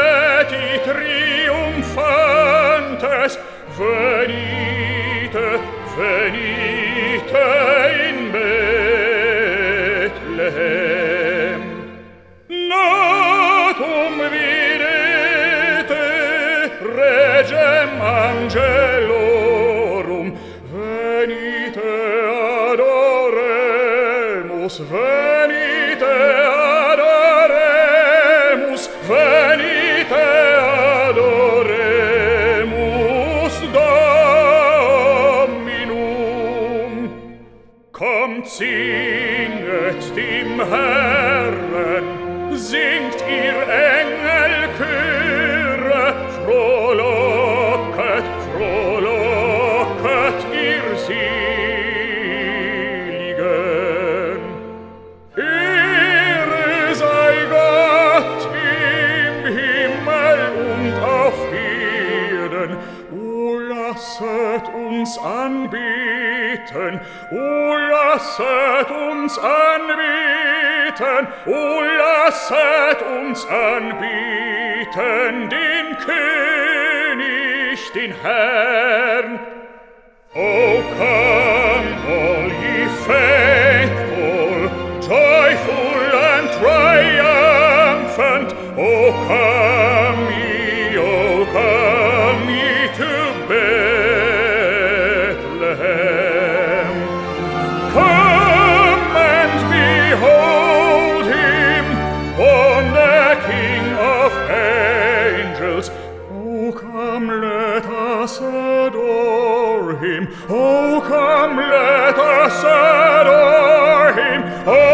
preti triumphantes, venite, venite in Bethlehem. Natum videte regem angelorum, venite adoremus, venite adoremus, venite adoremus Dominum. Kommt, singet dem Herren, singt ihr Engelchöre, frohlocket, frohlocket ihr Seligen. Ehre sei Gott im Himmel und auf Erden. O lasset uns anbeten, o lasset uns anbeten, o lasset uns anbeten, den König, den Herrn. O come, all ye faithful, joyful and triumphant, O come ye to Bethlehem. Come and behold him, born the King of angels. Oh, come, let us adore him. Oh, come, let us adore him. Oh,